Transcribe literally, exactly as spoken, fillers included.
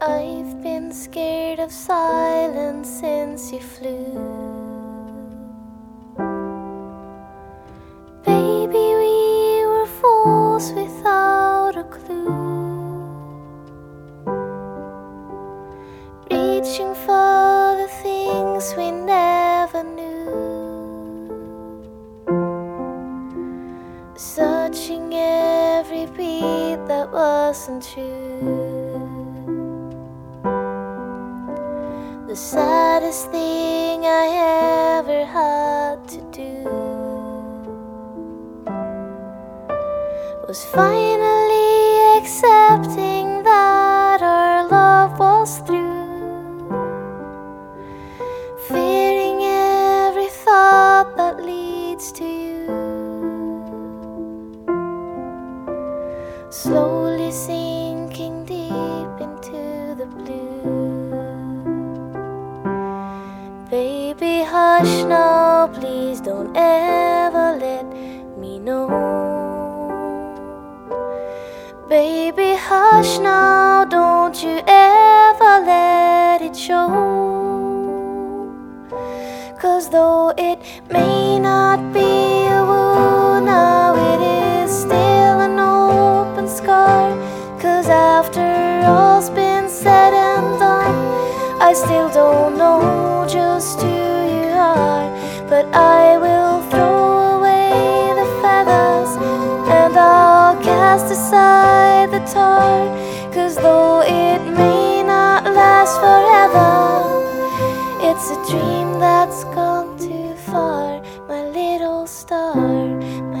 I've been scared of silence since you flew. Baby, we were fools without a clue, reaching for the things we never knew, searching every beat that wasn't true. The saddest thing I ever had to do was finally accepting that our love was through, fearing every thought that leads to you, slowly sinking deep into the blue. Baby, hush now, please don't ever let me know. Baby, hush now, don't you ever let it show. 'Cause though it may not be a wound, now it is still an open scar. 'Cause after all's been said and done, I still don't know just who you are. But I will throw away the feathers and I'll cast aside the tar. 'Cause though it may not last forever, it's a dream that's gone too far, my little star.